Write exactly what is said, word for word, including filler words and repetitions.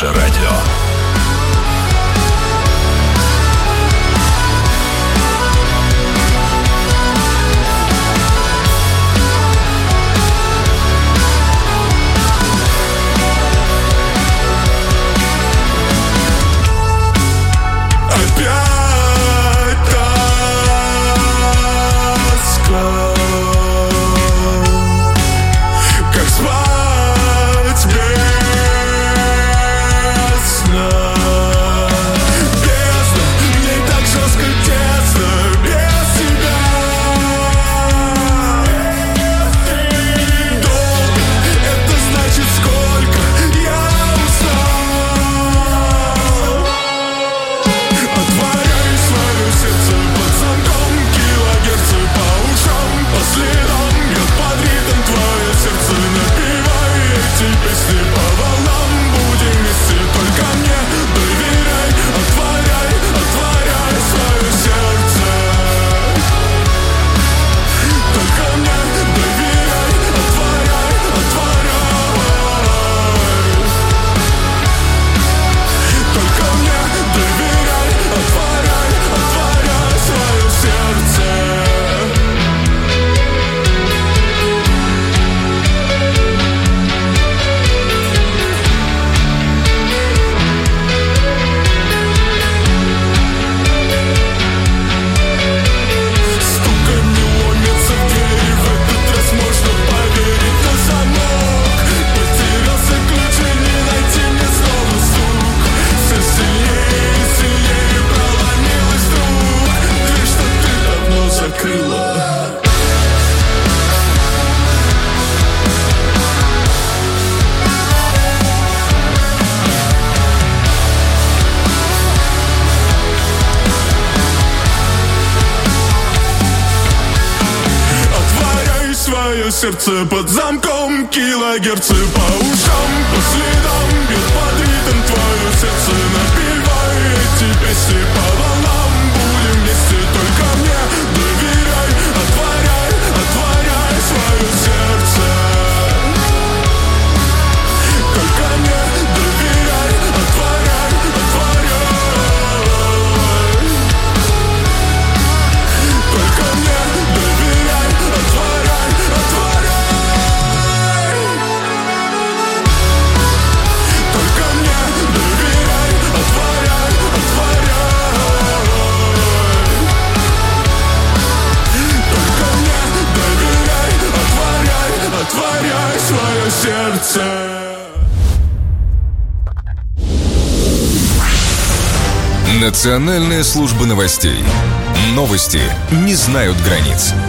Наше радио. Сердце под замком, килогерцы по ушам, по следам бьет под ритм твое сердце. Напевай эти песни по волнам, будем вместе, только мне доверяй. Отворяй, отворяй свое сердце. Только мне доверяй, отворяй, отворяй. Только мне доверяй, отворяй, отворяй. Отворяй свое сердце. Национальная служба новостей. Новости не знают границ.